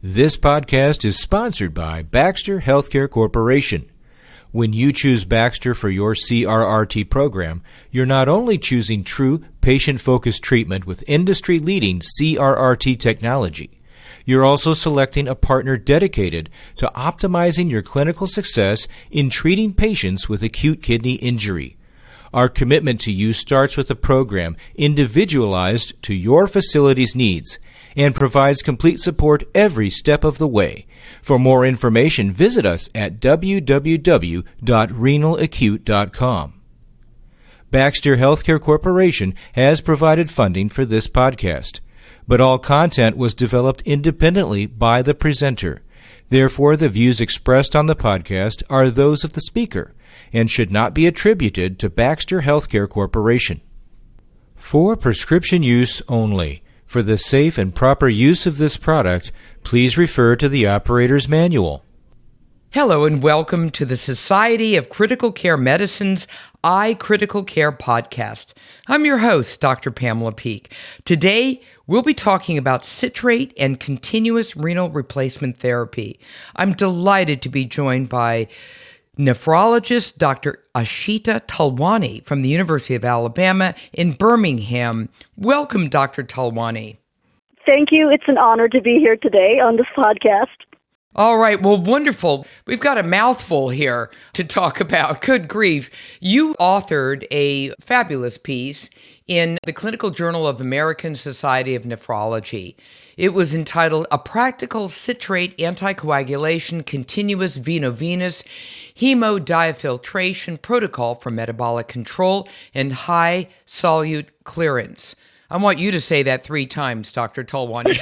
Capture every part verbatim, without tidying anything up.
This podcast is sponsored by Baxter Healthcare Corporation. When you choose Baxter for your C R R T program, you're not only choosing true patient-focused treatment with industry-leading C R R T technology, you're also selecting a partner dedicated to optimizing your clinical success in treating patients with acute kidney injury. Our commitment to you starts with a program individualized to your facility's needs and provides complete support every step of the way. For more information, visit us at w w w dot renal acute dot com. Baxter Healthcare Corporation has provided funding for this podcast, but all content was developed independently by the presenter. Therefore, the views expressed on the podcast are those of the speaker and should not be attributed to Baxter Healthcare Corporation. For prescription use only. For the safe and proper use of this product, please refer to the operator's manual. Hello and welcome to the Society of Critical Care Medicine's iCritical Care podcast. I'm your host, Doctor Pamela Peeke. Today, we'll be talking about citrate and continuous renal replacement therapy. I'm delighted to be joined by nephrologist Doctor Ashita Talwani from the University of Alabama in Birmingham. Welcome, Doctor Talwani. Thank you. It's an honor to be here today on this podcast. All right. Well, wonderful. We've got a mouthful here to talk about. Good grief. You authored a fabulous piece in the Clinical Journal of American Society of Nephrology. It was entitled A Practical Citrate Anticoagulation Continuous Veno-Venous Hemodiafiltration Protocol for Metabolic Control and High Solute Clearance. I want you to say that three times, Doctor Talwani.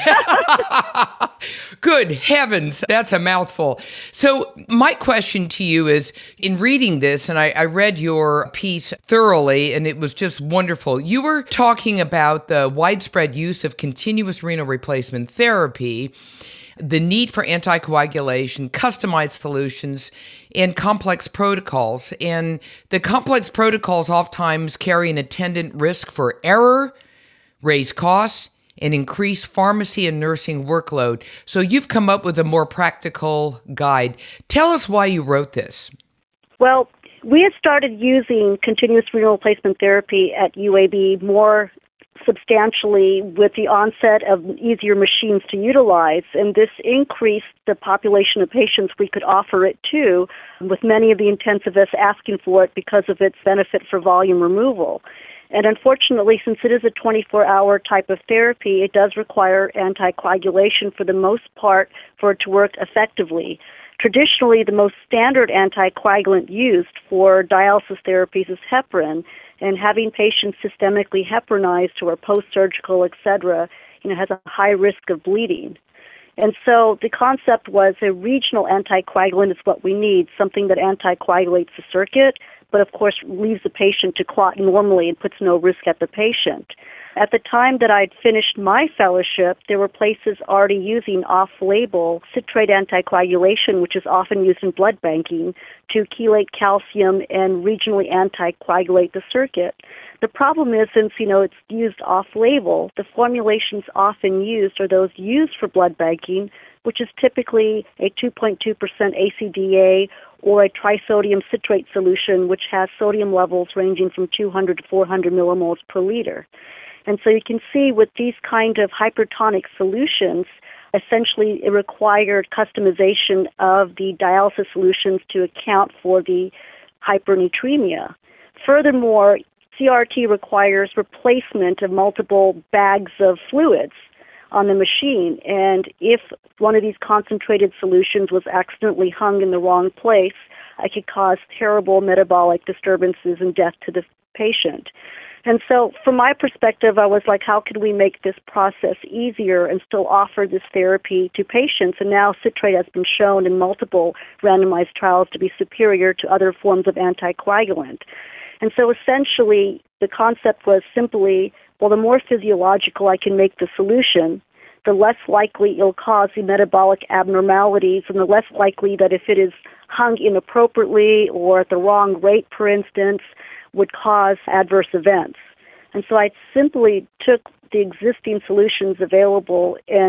Good heavens, that's a mouthful. So my question to you is, in reading this, and I, I read your piece thoroughly, and it was just wonderful. You were talking about the widespread use of continuous renal replacement therapy, the need for anticoagulation, customized solutions, and complex protocols. And the complex protocols oftentimes carry an attendant risk for error, raise costs, and increase pharmacy and nursing workload. So you've come up with a more practical guide. Tell us why you wrote this. Well, we had started using continuous renal replacement therapy at U A B more substantially with the onset of easier machines to utilize, and this increased the population of patients we could offer it to, with many of the intensivists asking for it because of its benefit for volume removal. And unfortunately, since it is a twenty-four hour type of therapy, it does require anticoagulation for the most part for it to work effectively. Traditionally, the most standard anticoagulant used for dialysis therapies is heparin, and having patients systemically heparinized who are post-surgical, et cetera, you know, has a high risk of bleeding. And so the concept was a regional anticoagulant is what we need, something that anticoagulates the circuit, but of course leaves the patient to clot normally and puts no risk at the patient. At the time that I'd finished my fellowship, there were places already using off-label citrate anticoagulation, which is often used in blood banking, to chelate calcium and regionally anticoagulate the circuit. The problem is, since, you know, it's used off-label, the formulations often used are those used for blood banking, which is typically a two point two percent A C D A or a trisodium citrate solution, which has sodium levels ranging from two hundred to four hundred millimoles per liter. And so you can see with these kind of hypertonic solutions, essentially it required customization of the dialysis solutions to account for the hypernatremia. Furthermore, C R T requires replacement of multiple bags of fluids on the machine, and if one of these concentrated solutions was accidentally hung in the wrong place, it could cause terrible metabolic disturbances and death to the patient. And so from my perspective, I was like, how could we make this process easier and still offer this therapy to patients? And now citrate has been shown in multiple randomized trials to be superior to other forms of anticoagulant. And so essentially, the concept was simply, well, the more physiological I can make the solution, the less likely it'll cause the metabolic abnormalities, and the less likely that if it is hung inappropriately or at the wrong rate, for instance, would cause adverse events. And so I simply took the existing solutions available and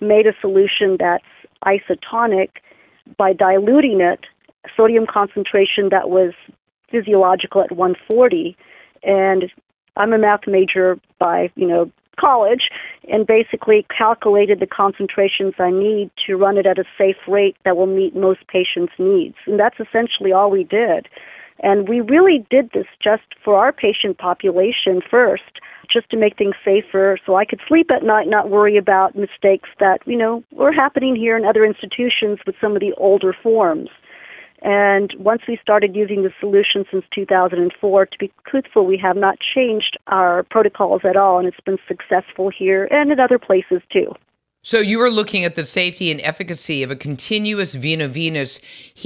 made a solution that's isotonic by diluting it, sodium concentration that was physiological at one forty. And I'm a math major by, you know, college, and basically calculated the concentrations I need to run it at a safe rate that will meet most patients' needs. And that's essentially all we did. And we really did this just for our patient population first, just to make things safer so I could sleep at night, not worry about mistakes that, you know, were happening here in other institutions with some of the older forms. And once we started using the solution since two thousand four, to be truthful, we have not changed our protocols at all, and it's been successful here and in other places too. So you were looking at the safety and efficacy of a continuous veno-venous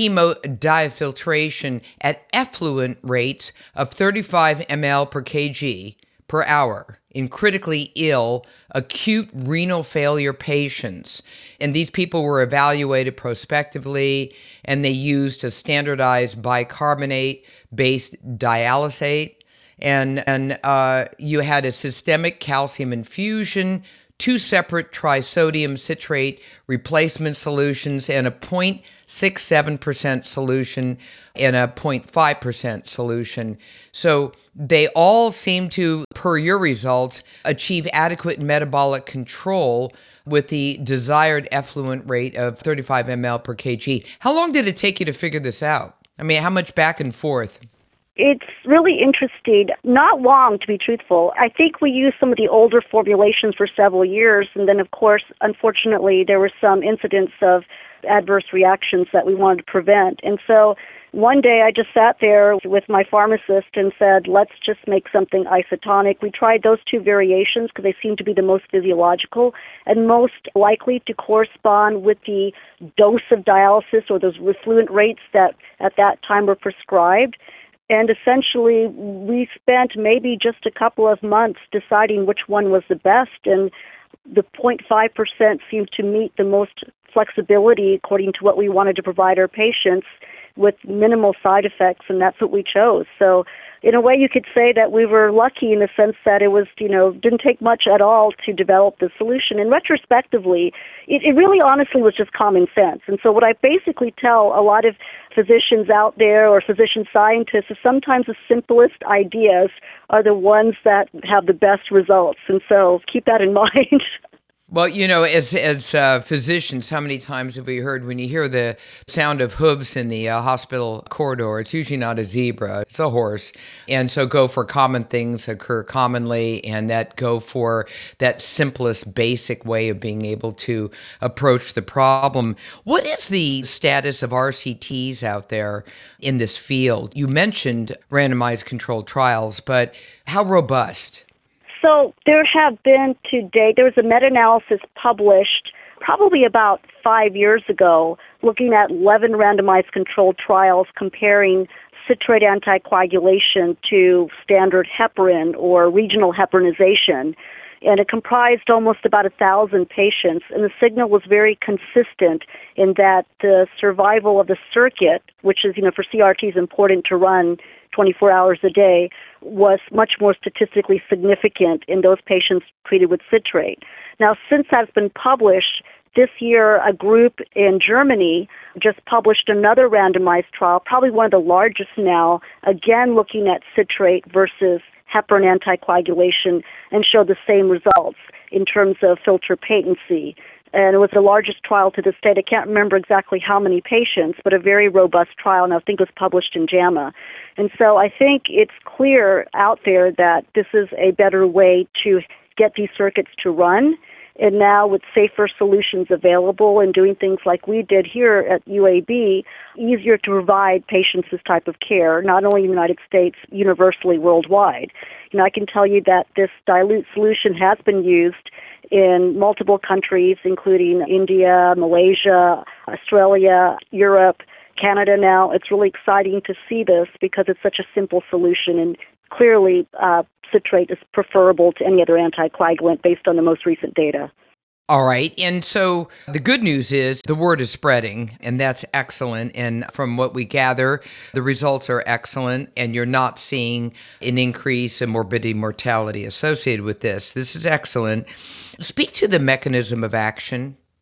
hemodiafiltration at effluent rates of thirty-five milliliters per kilogram per hour in critically ill acute renal failure patients. And these people were evaluated prospectively, and they used a standardized bicarbonate-based dialysate. And, and uh, you had a systemic calcium infusion, two separate trisodium citrate replacement solutions, and a zero point six seven percent solution and a zero point five percent solution. So they all seem to, per your results, achieve adequate metabolic control with the desired effluent rate of thirty-five milliliters per kilogram. How long did it take you to figure this out? I mean, how much back and forth? It's really interesting. Not long, to be truthful. I think we used some of the older formulations for several years, and then, of course, unfortunately, there were some incidents of adverse reactions that we wanted to prevent. And so one day I just sat there with my pharmacist and said, let's just make something isotonic. We tried those two variations because they seem to be the most physiological and most likely to correspond with the dose of dialysis or those effluent rates that at that time were prescribed. And essentially, we spent maybe just a couple of months deciding which one was the best, and the zero point five percent seemed to meet the most flexibility according to what we wanted to provide our patients with minimal side effects, and that's what we chose. So in a way, you could say that we were lucky in the sense that it was, you know, didn't take much at all to develop the solution. And retrospectively, it, it really honestly was just common sense. And so what I basically tell a lot of physicians out there or physician scientists is sometimes the simplest ideas are the ones that have the best results. And so keep that in mind. Well, you know, as as uh, physicians, how many times have we heard when you hear the sound of hooves in the uh, hospital corridor, it's usually not a zebra, it's a horse. And so go for common things occur commonly, and that go for that simplest, basic way of being able to approach the problem. What is the status of R C Ts out there in this field? You mentioned randomized controlled trials, but how robust? So there have been to date, there was a meta-analysis published probably about five years ago looking at eleven randomized controlled trials comparing citrate anticoagulation to standard heparin or regional heparinization. And it comprised almost about a thousand patients, and the signal was very consistent in that the survival of the circuit, which is, you know, for C R T is important to run twenty-four hours a day, was much more statistically significant in those patients treated with citrate. Now, since that's been published, this year a group in Germany just published another randomized trial, probably one of the largest now, again looking at citrate versus heparin anticoagulation, and showed the same results in terms of filter patency. And it was the largest trial to this date. I can't remember exactly how many patients, but a very robust trial, and I think it was published in JAMA. And so I think it's clear out there that this is a better way to get these circuits to run. And now with safer solutions available and doing things like we did here at U A B, easier to provide patients this type of care, not only in the United States, universally worldwide. You know, I can tell you that this dilute solution has been used in multiple countries, including India, Malaysia, Australia, Europe, Canada now. It's really exciting to see this because it's such a simple solution, and clearly uh, citrate is preferable to any other anticoagulant based on the most recent data. All right. And so the good news is the word is spreading, and that's excellent. And from what we gather, the results are excellent, and you're not seeing an increase in morbidity mortality associated with this. This is excellent. Speak to the mechanism of action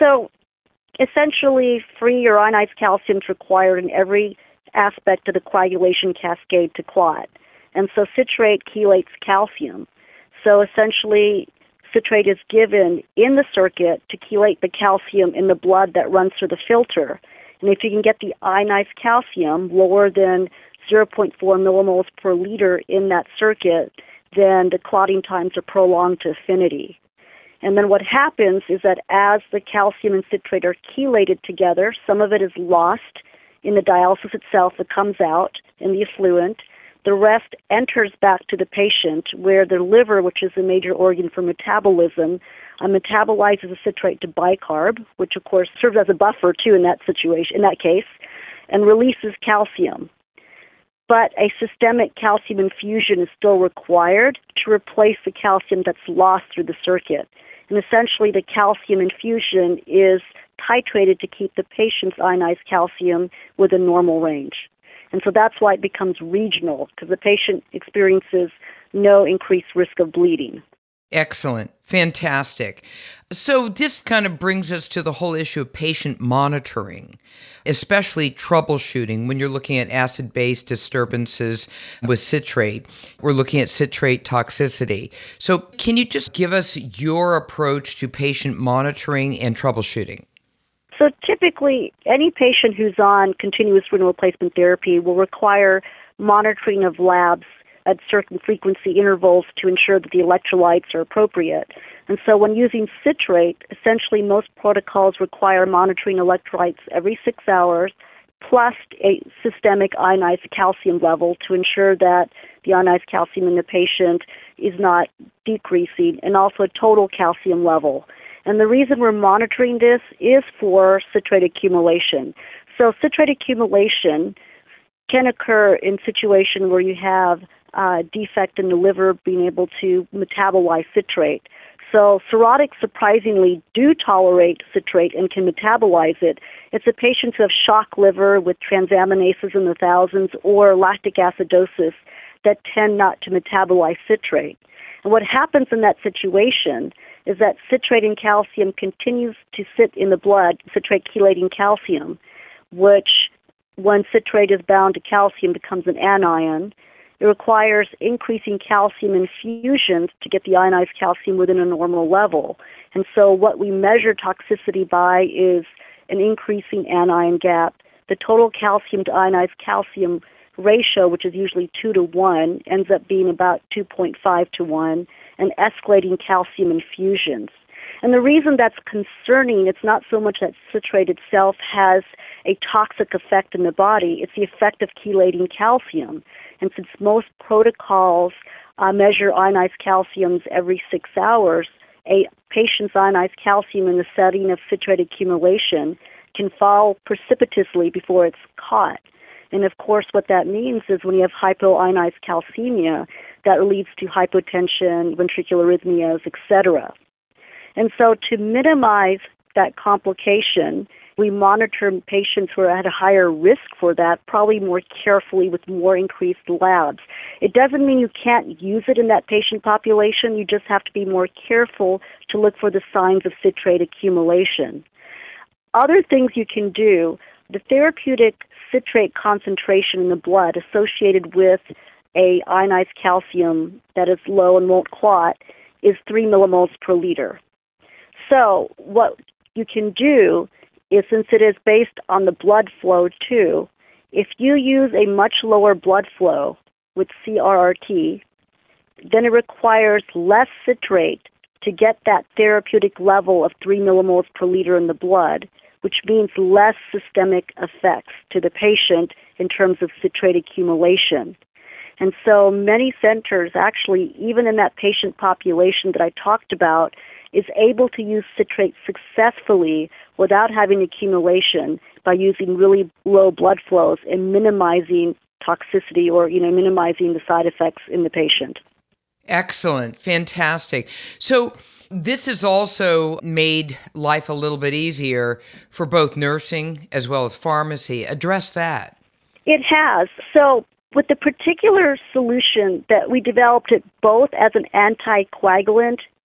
So essentially, free or ionized calcium is required in every aspect of the coagulation cascade to clot. And so citrate chelates calcium. So essentially, citrate is given in the circuit to chelate the calcium in the blood that runs through the filter. And if you can get the ionized calcium lower than zero point four millimoles per liter in that circuit, then the clotting times are prolonged to affinity. And then what happens is that as the calcium and citrate are chelated together, some of it is lost in the dialysis itself. It comes out in the effluent. The rest enters back to the patient where the liver, which is a major organ for metabolism, uh, metabolizes the citrate to bicarb, which of course serves as a buffer too in that situation, in that case, and releases calcium. But a systemic calcium infusion is still required to replace the calcium that's lost through the circuit. And essentially the calcium infusion is titrated to keep the patient's ionized calcium within normal range. And so that's why it becomes regional, because the patient experiences no increased risk of bleeding. Excellent. Fantastic. So this kind of brings us to the whole issue of patient monitoring, especially troubleshooting when you're looking at acid-base disturbances with citrate. We're looking at citrate toxicity. So can you just give us your approach to patient monitoring and troubleshooting? So typically, any patient who's on continuous renal replacement therapy will require monitoring of labs at certain frequency intervals to ensure that the electrolytes are appropriate. And so when using citrate, essentially most protocols require monitoring electrolytes every six hours, plus a systemic ionized calcium level to ensure that the ionized calcium in the patient is not decreasing, and also a total calcium level. And the reason we're monitoring this is for citrate accumulation. So citrate accumulation can occur in situations where you have a defect in the liver being able to metabolize citrate. So cirrhotics surprisingly do tolerate citrate and can metabolize it. It's the patients who have shock liver with transaminases in the thousands or lactic acidosis that tend not to metabolize citrate. And what happens in that situation is that citrate and calcium continues to sit in the blood, citrate chelating calcium, which when citrate is bound to calcium becomes an anion. It requires increasing calcium infusions to get the ionized calcium within a normal level. And so what we measure toxicity by is an increasing anion gap. The total calcium to ionized calcium ratio, which is usually two to one, ends up being about two point five to one, and escalating calcium infusions. And the reason that's concerning, it's not so much that citrate itself has a toxic effect in the body, it's the effect of chelating calcium. And since most protocols uh, measure ionized calciums every six hours, a patient's ionized calcium in the setting of citrate accumulation can fall precipitously before it's caught. And of course, what that means is when you have hypoionized calcemia, that leads to hypotension, ventricular arrhythmias, et cetera. And so to minimize that complication, we monitor patients who are at a higher risk for that probably more carefully with more increased labs. It doesn't mean you can't use it in that patient population. You just have to be more careful to look for the signs of citrate accumulation. Other things you can do, the therapeutic citrate concentration in the blood associated with a ionized calcium that is low and won't clot is three millimoles per liter. So what you can do is, since it is based on the blood flow too, if you use a much lower blood flow with C R R T, then it requires less citrate to get that therapeutic level of three millimoles per liter in the blood, which means less systemic effects to the patient in terms of citrate accumulation. And so many centers, actually, even in that patient population that I talked about, is able to use citrate successfully without having accumulation by using really low blood flows and minimizing toxicity or, you know, minimizing the side effects in the patient. Excellent. Fantastic. So this has also made life a little bit easier for both nursing as well as pharmacy. Address that. It has. So with the particular solution that we developed it both as an anticoagulant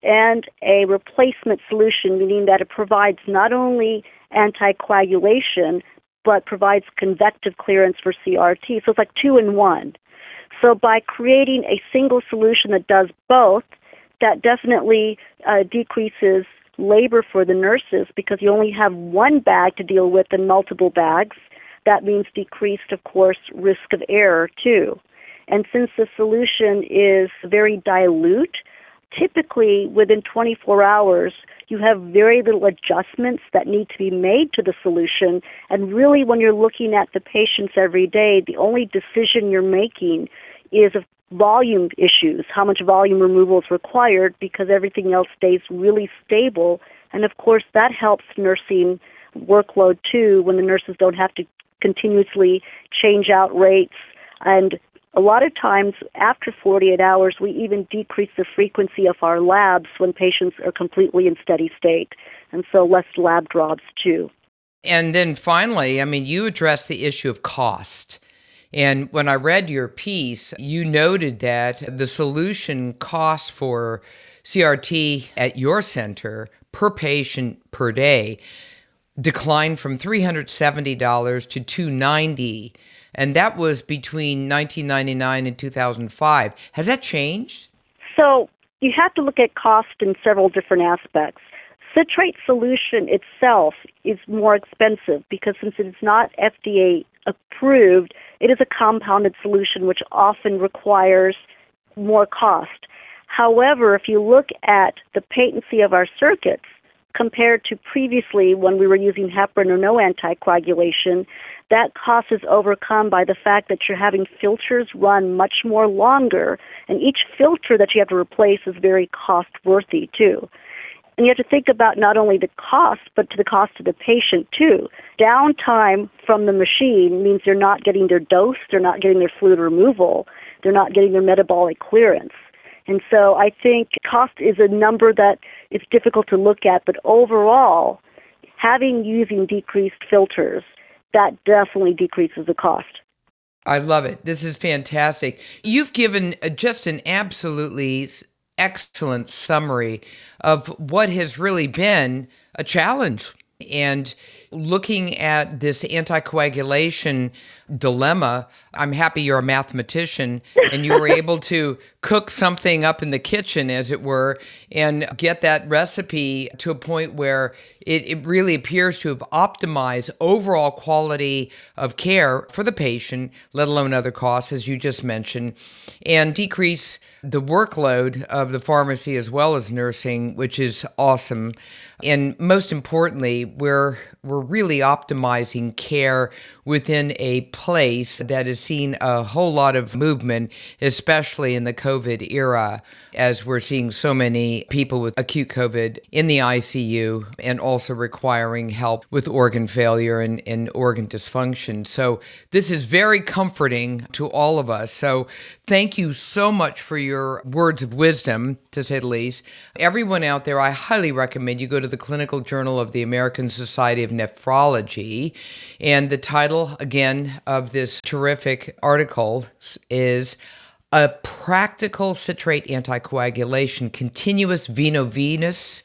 and a replacement solution, meaning that it provides not only anticoagulation, but provides convective clearance for C R T. So it's like two in one. So by creating a single solution that does both, that definitely uh, decreases labor for the nurses because you only have one bag to deal with and multiple bags. That means decreased, of course, risk of error too. And since the solution is very dilute, typically within twenty-four hours, you have very little adjustments that need to be made to the solution. And really, when you're looking at the patients every day, the only decision you're making is of volume issues, how much volume removal is required, because everything else stays really stable. And of course, that helps nursing workload too, when the nurses don't have to continuously change out rates. And a lot of times, after forty-eight hours, we even decrease the frequency of our labs when patients are completely in steady state, and so less lab drops too. And then finally, I mean, you addressed the issue of cost. And when I read your piece, you noted that the solution cost for C R T at your center per patient per day declined from three hundred seventy dollars to two hundred ninety dollars. And that was between nineteen ninety-nine and two thousand five. Has that changed? So you have to look at cost in several different aspects. Citrate solution itself is more expensive because since it is not F D A approved, it is a compounded solution which often requires more cost. However, if you look at the patency of our circuits compared to previously when we were using heparin or no anticoagulation, that cost is overcome by the fact that you're having filters run much more longer, and each filter that you have to replace is very cost-worthy too. And you have to think about not only the cost, but to the cost to the patient too. Downtime from the machine means they're not getting their dose, they're not getting their fluid removal, they're not getting their metabolic clearance. And so I think cost is a number that is difficult to look at, but overall, having using decreased filters, that definitely decreases the cost. I love it. This is fantastic. You've given just an absolutely excellent summary of what has really been a challenge. And looking at this anticoagulation dilemma, I'm happy you're a mathematician and you were able to cook something up in the kitchen, as it were, and get that recipe to a point where it, it really appears to have optimized overall quality of care for the patient, let alone other costs, as you just mentioned, and decrease the workload of the pharmacy as well as nursing, which is awesome. And most importantly, we're we're really optimizing care within a place that has seen a whole lot of movement, especially in the COVID era, as we're seeing so many people with acute COVID in the I C U and also requiring help with organ failure and, and organ dysfunction. So this is very comforting to all of us. So thank you so much for your words of wisdom, to say the least. Everyone out there, I highly recommend you go to the Clinical Journal of the American Society of Nephrology. And the title, again, of this terrific article is A Practical Citrate Anticoagulation Continuous Veno-Venous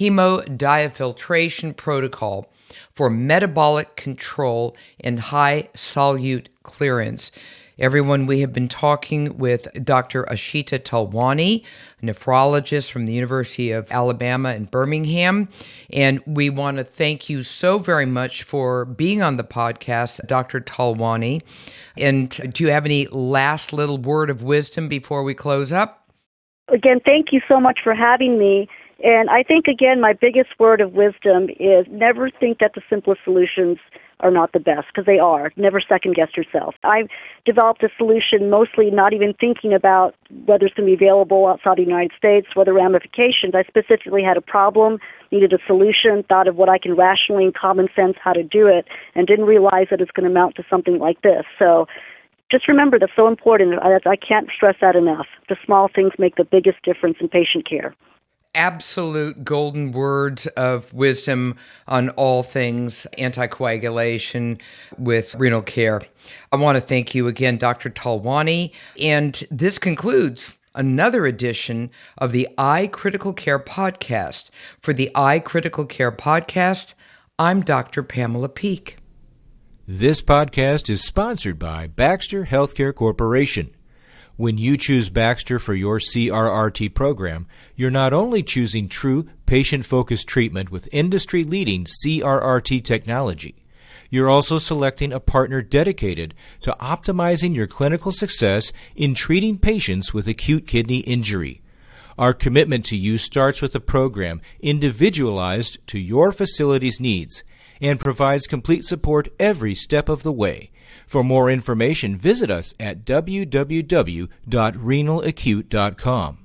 Hemodiafiltration Protocol for Metabolic Control and High Solute Clearance. Everyone, we have been talking with Doctor Ashita Talwani, a nephrologist from the University of Alabama in Birmingham. And we want to thank you so very much for being on the podcast, Doctor Talwani. And do you have any last little word of wisdom before we close up? Again, thank you so much for having me. And I think, again, my biggest word of wisdom is never think that the simplest solutions are not the best, because they are. Never second guess yourself. I developed a solution mostly not even thinking about whether it's going to be available outside the United States, what the ramifications. I specifically had a problem, needed a solution, thought of what I can rationally and common sense how to do it, and didn't realize that it's going to amount to something like this. So just remember, that's so important. I, I can't stress that enough. The small things make the biggest difference in patient care. Absolute golden words of wisdom on all things anticoagulation with renal care. I want to thank you again, Doctor Talwani. And this concludes another edition of the iCritical Care podcast. For the iCritical Care podcast, I'm Doctor Pamela Peeke. This podcast is sponsored by Baxter Healthcare Corporation. When you choose Baxter for your C R R T program, you're not only choosing true patient-focused treatment with industry-leading C R R T technology, you're also selecting a partner dedicated to optimizing your clinical success in treating patients with acute kidney injury. Our commitment to you starts with a program individualized to your facility's needs and provides complete support every step of the way. For more information, visit us at w w w dot renal acute dot com.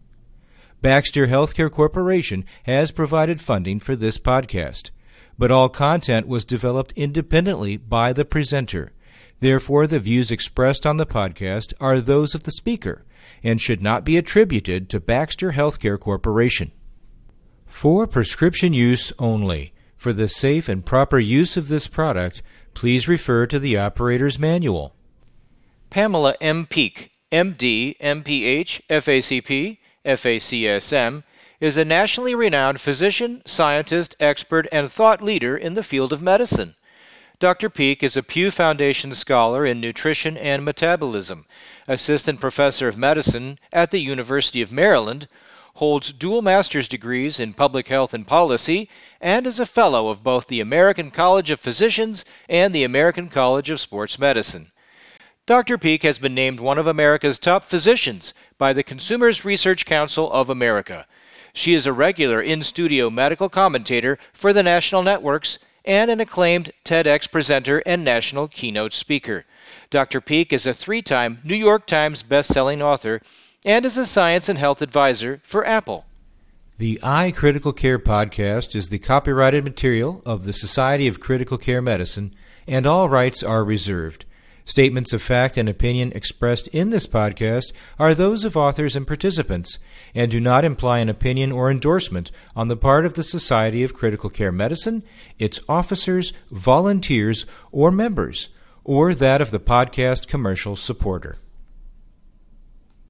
Baxter Healthcare Corporation has provided funding for this podcast, but all content was developed independently by the presenter. Therefore, the views expressed on the podcast are those of the speaker and should not be attributed to Baxter Healthcare Corporation. For prescription use only. For the safe and proper use of this product, please refer to the operator's manual. Pamela M. Peeke, M D, M P H, F A C P, F A C S M, is a nationally renowned physician, scientist, expert, and thought leader in the field of medicine. Doctor Peeke is a Pew Foundation Scholar in Nutrition and Metabolism, Assistant Professor of Medicine at the University of Maryland, holds dual master's degrees in Public Health and Policy, and is a Fellow of both the American College of Physicians and the American College of Sports Medicine. Doctor Peeke has been named one of America's top physicians by the Consumers Research Council of America. She is a regular in-studio medical commentator for the national networks and an acclaimed TEDx presenter and national keynote speaker. Doctor Peeke is a three-time New York Times best-selling author and is a science and health advisor for Apple. The iCritical Care podcast is the copyrighted material of the Society of Critical Care Medicine, and all rights are reserved. Statements of fact and opinion expressed in this podcast are those of authors and participants and do not imply an opinion or endorsement on the part of the Society of Critical Care Medicine, its officers, volunteers, or members, or that of the podcast commercial supporter.